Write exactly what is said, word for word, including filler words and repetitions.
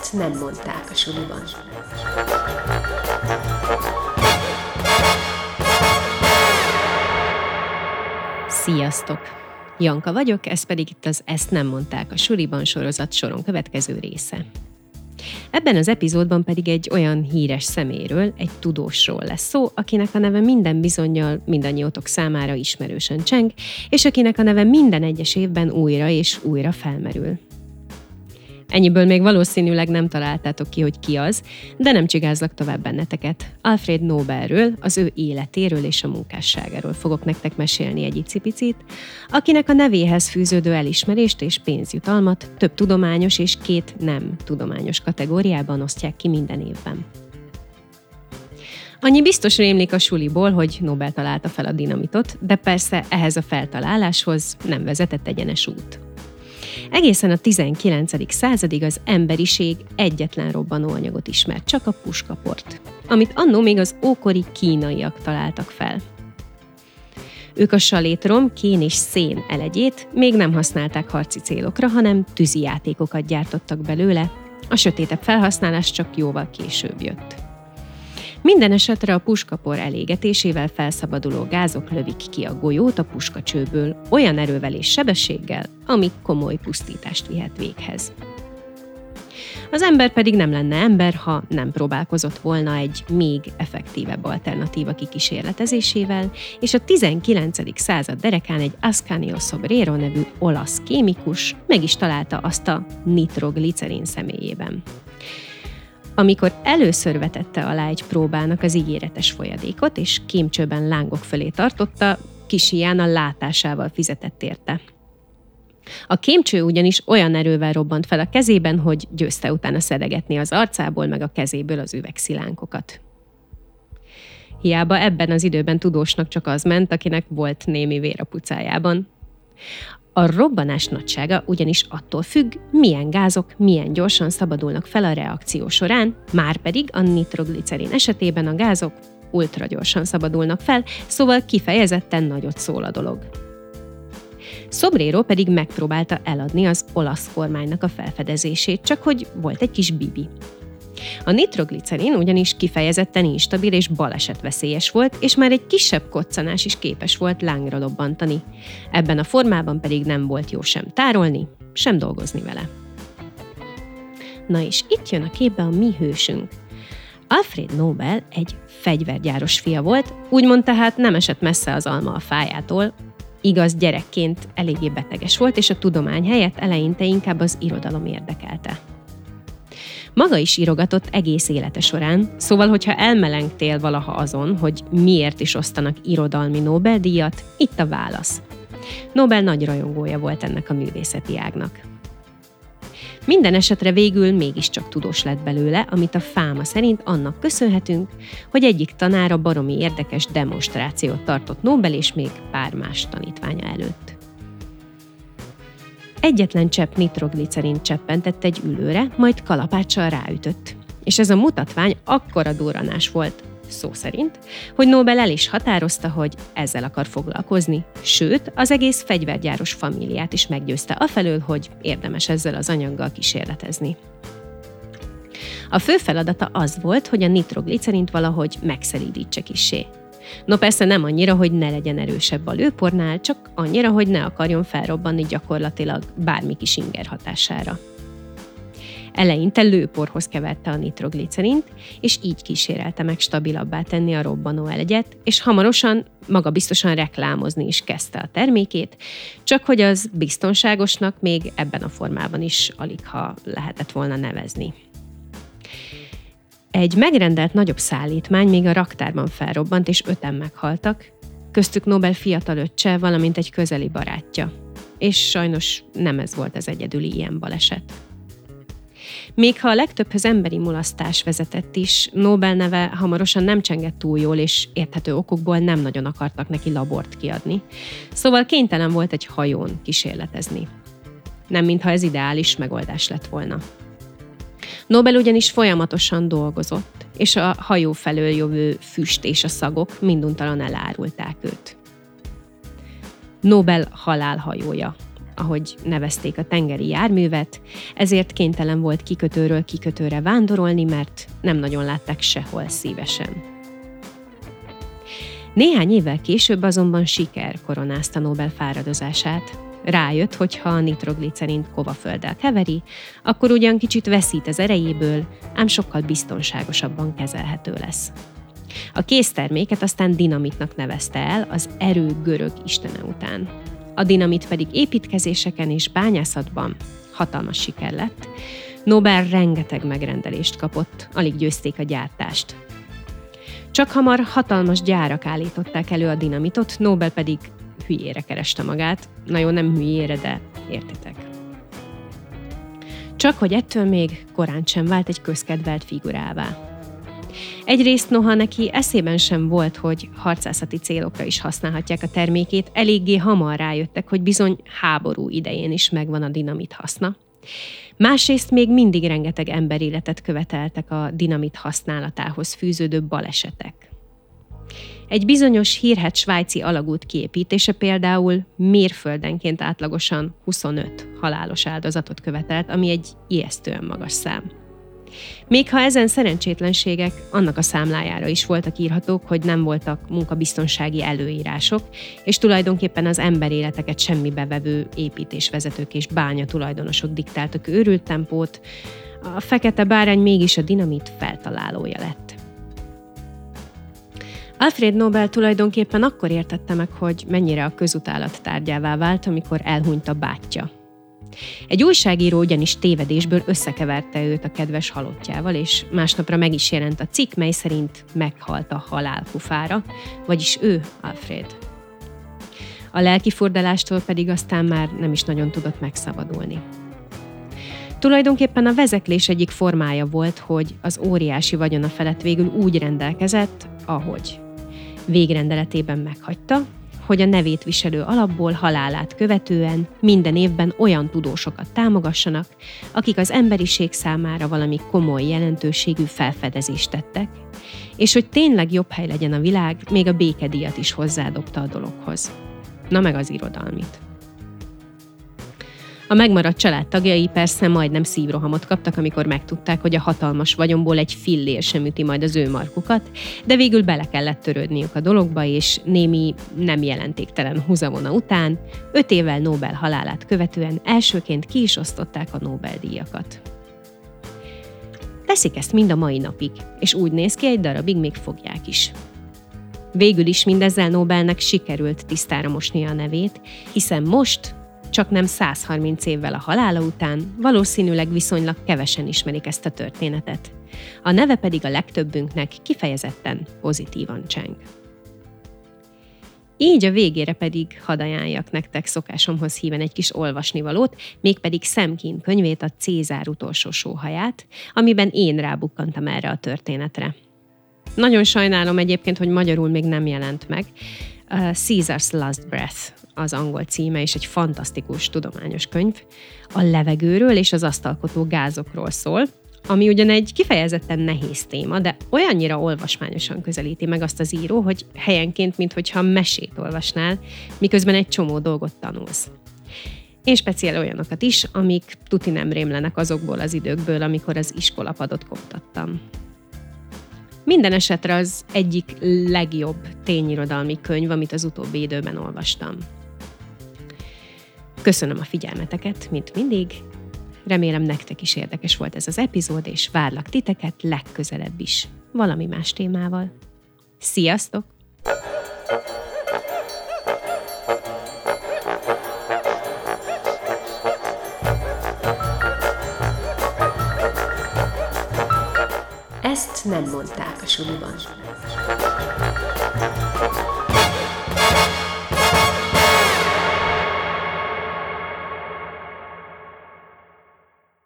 Ezt nem mondták a suliban. Sziasztok! Janka vagyok, ez pedig itt az Ezt nem mondták a suliban sorozat soron következő része. Ebben az epizódban pedig egy olyan híres személyről, egy tudósról lesz szó, akinek a neve minden bizonnyal mindannyiótok számára ismerősen cseng, és akinek a neve minden egyes évben újra és újra felmerül. Ennyiből még valószínűleg nem találtátok ki, hogy ki az, de nem csigázlak tovább benneteket. Alfred Nobelről, az ő életéről és a munkásságáról fogok nektek mesélni egy icipicit, akinek a nevéhez fűződő elismerést és pénzjutalmat több tudományos és két nem tudományos kategóriában osztják ki minden évben. Annyi biztos rémlik a suliból, hogy Nobel találta fel a dinamitot, de persze ehhez a feltaláláshoz nem vezetett egyenes út. Egészen a tizenkilencedik századig az emberiség egyetlen robbanóanyagot ismert, csak a puskaport, amit annó még az ókori kínaiak találtak fel. Ők a salétrom, kén és szén elegyét még nem használták harci célokra, hanem tűzijátékokat gyártottak belőle, a sötétebb felhasználás csak jóval később jött. Minden esetre a puskapor elégetésével felszabaduló gázok lövik ki a golyót a puskacsőből olyan erővel és sebességgel, ami komoly pusztítást vihet véghez. Az ember pedig nem lenne ember, ha nem próbálkozott volna egy még effektívebb alternatíva kikísérletezésével, és a tizenkilencedik század derekán egy Ascanio Sobrero nevű olasz kémikus meg is találta azt a nitroglicerin személyében. Amikor először vetette alá egy próbának az ígéretes folyadékot, és kémcsőben lángok fölé tartotta, kis híján a látásával fizetett érte. A kémcső ugyanis olyan erővel robbant fel a kezében, hogy győzte utána szedegetni az arcából meg a kezéből az üvegszilánkokat. Hiába ebben az időben tudósnak csak az ment, akinek volt némi vér a pucájában. A robbanás nagysága ugyanis attól függ, milyen gázok milyen gyorsan szabadulnak fel a reakció során, márpedig a nitroglicerin esetében a gázok ultra gyorsan szabadulnak fel, szóval kifejezetten nagyot szól a dolog. Sobrero pedig megpróbálta eladni az olasz kormánynak a felfedezését, csak hogy volt egy kis bibi. A nitroglicerin ugyanis kifejezetten instabil és balesetveszélyes volt, és már egy kisebb koccanás is képes volt lángra lobbantani. Ebben a formában pedig nem volt jó sem tárolni, sem dolgozni vele. Na és itt jön a képbe a mi hősünk. Alfred Nobel egy fegyvergyáros fia volt, úgymond tehát nem esett messze az alma a fájától. Igaz, gyerekként eléggé beteges volt, és a tudomány helyett eleinte inkább az irodalom érdekelte. Maga is írogatott egész élete során, szóval, hogyha elmelengtél valaha azon, hogy miért is osztanak irodalmi Nobel-díjat, itt a válasz. Nobel nagy rajongója volt ennek a művészeti ágnak. Minden esetre végül mégiscsak tudós lett belőle, amit a fáma szerint annak köszönhetünk, hogy egyik tanára baromi érdekes demonstrációt tartott Nobel és még pár más tanítványa előtt. Egyetlen csepp nitroglicerin cseppentett egy ülőre, majd kalapáccsal ráütött. És ez a mutatvány akkora durranás volt, szó szerint, hogy Nobel el is határozta, hogy ezzel akar foglalkozni, sőt, az egész fegyvergyáros famíliát is meggyőzte afelől, hogy érdemes ezzel az anyaggal kísérletezni. A fő feladata az volt, hogy a nitroglicerint valahogy megszelídítse kissé. No persze nem annyira, hogy ne legyen erősebb a lőpornál, csak annyira, hogy ne akarjon felrobbanni gyakorlatilag bármi kis inger hatására. Eleinte lőporhoz keverte a nitroglicerint, és így kísérelte meg stabilabbá tenni a robbanó elegyet, és hamarosan magabiztosan reklámozni is kezdte a termékét, csak hogy az biztonságosnak még ebben a formában is aligha lehetett volna nevezni. Egy megrendelt nagyobb szállítmány még a raktárban felrobbant, és öten meghaltak, köztük Nobel fiatal öccse, valamint egy közeli barátja. És sajnos nem ez volt az egyedüli ilyen baleset. Még ha a legtöbbhöz emberi mulasztás vezetett is, Nobel neve hamarosan nem csengett túl jól, és érthető okokból nem nagyon akartak neki labort kiadni, szóval kénytelen volt egy hajón kísérletezni. Nem mintha ez ideális megoldás lett volna. Nobel ugyanis folyamatosan dolgozott, és a hajó felől jövő füst és a szagok minduntalan elárulták őt. Nobel halálhajója. ahogy nevezték a tengeri járművet, ezért kénytelen volt kikötőről kikötőre vándorolni, mert nem nagyon látták sehol szívesen. Néhány évvel később azonban siker koronázta Nobel fáradozását. Rájött, hogy ha a nitroglicerint kovafölddel keveri, akkor ugyan kicsit veszít az erejéből, ám sokkal biztonságosabban kezelhető lesz. A készterméket aztán dinamitnak nevezte el az erő görög istene után. A dinamit pedig építkezéseken és bányászatban hatalmas siker lett. Nobel rengeteg megrendelést kapott, alig győzték a gyártást. Csak hamar hatalmas gyárak állították elő a dinamitot, Nobel pedig hülyére kereste magát. Na jó, nem hülyére, de értitek. Csak hogy ettől még korán sem vált egy közkedvelt figurává. Egyrészt noha neki eszében sem volt, hogy harcászati célokra is használhatják a termékét, eléggé hamar rájöttek, hogy bizony háború idején is megvan a dinamit haszna. Másrészt még mindig rengeteg emberéletet követeltek a dinamit használatához fűződő balesetek. Egy bizonyos hírhedt svájci alagút kiépítése például mérföldenként átlagosan huszonöt halálos áldozatot követelt, ami egy ijesztően magas szám. Még ha ezen szerencsétlenségek annak a számlájára is voltak írhatók, hogy nem voltak munkabiztonsági előírások, és tulajdonképpen az emberéleteket semmibe vevő építésvezetők és bánya tulajdonosok diktáltak őrült tempót, a fekete bárány mégis a dinamit feltalálója lett. Alfred Nobel tulajdonképpen akkor értette meg, hogy mennyire a közutálat tárgyává vált, amikor elhunyt a bátyja. Egy újságíró ugyanis tévedésből összekeverte őt a kedves halottjával, és másnapra meg is jelent a cikk, mely szerint meghalt a halálkufára, vagyis ő, Alfred. A lelkifordalástól pedig aztán már nem is nagyon tudott megszabadulni. Tulajdonképpen a vezeklés egyik formája volt, hogy az óriási vagyona felett végül úgy rendelkezett, ahogy. Végrendeletében meghagyta, hogy a nevét viselő alapból halálát követően minden évben olyan tudósokat támogassanak, akik az emberiség számára valami komoly jelentőségű felfedezést tettek, és hogy tényleg jobb hely legyen a világ, még a békedíjat is hozzádobta a dologhoz. Na meg az irodalmit. A megmaradt család tagjai persze majdnem szívrohamot kaptak, amikor megtudták, hogy a hatalmas vagyonból egy fillér sem üti majd az ő markukat, de végül bele kellett törődniük a dologba, és némi nem jelentéktelen húzavona után, öt évvel Nobel halálát követően elsőként ki is osztották a Nobel-díjakat. Teszik ezt mind a mai napig, és úgy néz ki, egy darabig még fogják is. Végül is mindezzel Nobelnek sikerült tisztára mosnia a nevét, hiszen most, csak nem száz harminc évvel a halála után, valószínűleg viszonylag kevesen ismerik ezt a történetet. A neve pedig a legtöbbünknek kifejezetten pozitívan cseng. Így a végére pedig hadd ajánljak nektek szokásomhoz híven egy kis olvasnivalót, mégpedig Sam Keen könyvét, a Cézár utolsó sóhaját, amiben én rábukkantam erre a történetre. Nagyon sajnálom egyébként, hogy magyarul még nem jelent meg. Uh, Caesar's Last Breath az angol címe, és egy fantasztikus tudományos könyv. A levegőről és az azt alkotó gázokról szól, ami ugyan egy kifejezetten nehéz téma, de olyannyira olvasmányosan közelíti meg azt az író, hogy helyenként, minthogyha mesét olvasnál, miközben egy csomó dolgot tanulsz. Én speciál olyanokat is, amik tuti nem rémlenek azokból az időkből, amikor az iskolapadot koptattam. Minden esetre az egyik legjobb tényirodalmi könyv, amit az utóbbi időben olvastam. Köszönöm a figyelmeteket, mint mindig. Remélem nektek is érdekes volt ez az epizód, és várlak titeket legközelebb is, valami más témával. Sziasztok! Ezt nem mondták a suliban.